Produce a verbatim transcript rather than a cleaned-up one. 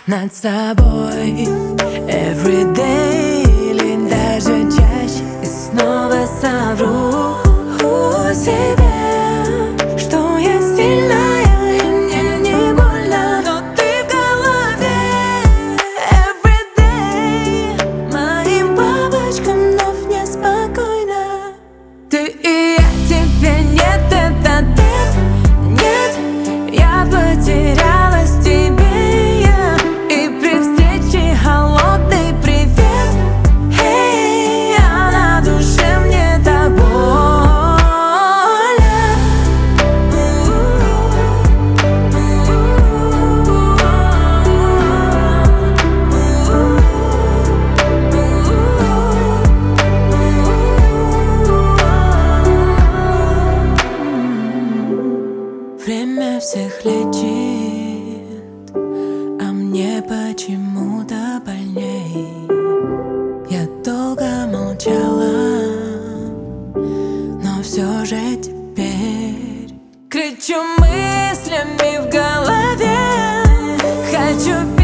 над собой. Everyday или даже чаще, и снова совру себе, что я сильная и мне не больно, но ты в голове. Everyday моим бабочкам вновь неспокойно. Ты и я, тебе нет, это ты, нет, я потерялась в тебе, я. И при встрече холодный привет, эй, а на душе мне так больно. Время всех лечит, а мне почему-то больней. Я долго молчала, но все же теперь кричу мыслями в голове. Хочу